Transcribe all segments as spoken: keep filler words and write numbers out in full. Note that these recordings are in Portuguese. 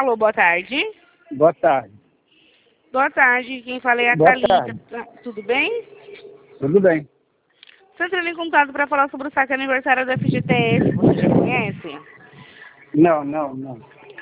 Alô, boa tarde. Boa tarde. Boa tarde, quem fala é a Boa Thalita. tarde. Tudo bem? Tudo bem. Estou entrando em contato para falar sobre o saque aniversário da F G T S, você já conhece? Não, não, não.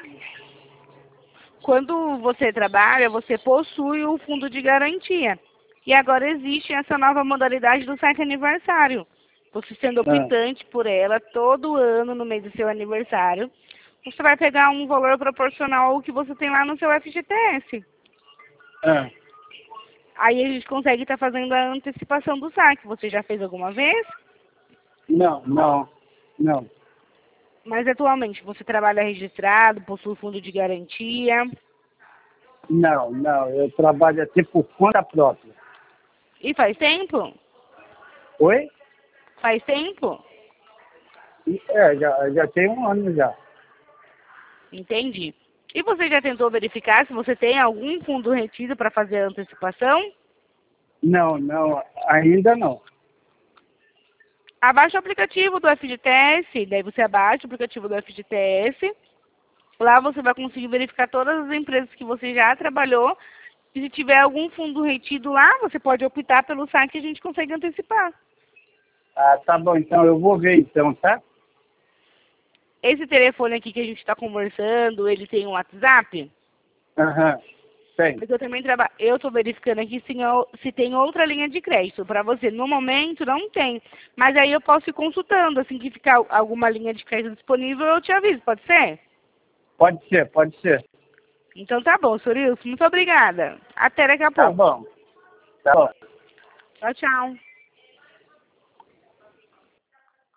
Quando você trabalha, você possui o fundo de garantia. E agora existe essa nova modalidade do saque aniversário. Você sendo Ah, optante por ela, todo ano, no mês do seu aniversário, você vai pegar um valor proporcional ao que você tem lá no seu F G T S. ah. Aí a gente consegue estar fazendo a antecipação do saque. Você já fez alguma vez? Não, não, não. Mas atualmente você trabalha registrado, possui fundo de garantia. Não, não. Eu trabalho assim por conta própria. E faz tempo? Oi? Faz tempo? É, já, já tem um ano já. Entendi. E você já tentou verificar se você tem algum fundo retido para fazer a antecipação? Não, não, ainda não. Abaixa o aplicativo do F G T S, daí você abaixa o aplicativo do F G T S. Lá você vai conseguir verificar todas as empresas que você já trabalhou. E se tiver algum fundo retido lá, você pode optar pelo saque e a gente consegue antecipar. Ah, tá bom, então eu vou ver então, tá? Esse telefone aqui que a gente está conversando, ele tem um WhatsApp? Aham, tem. Porque eu também trabalho. Eu estou verificando aqui se, se tem outra linha de crédito. Para você, no momento, não tem. Mas aí eu posso ir consultando. Assim que ficar alguma linha de crédito disponível, eu te aviso. Pode ser? Pode ser, pode ser. Então tá bom, Sorilson. Muito obrigada. Até daqui a Tá pouco. bom. Tá bom. Tchau, tchau.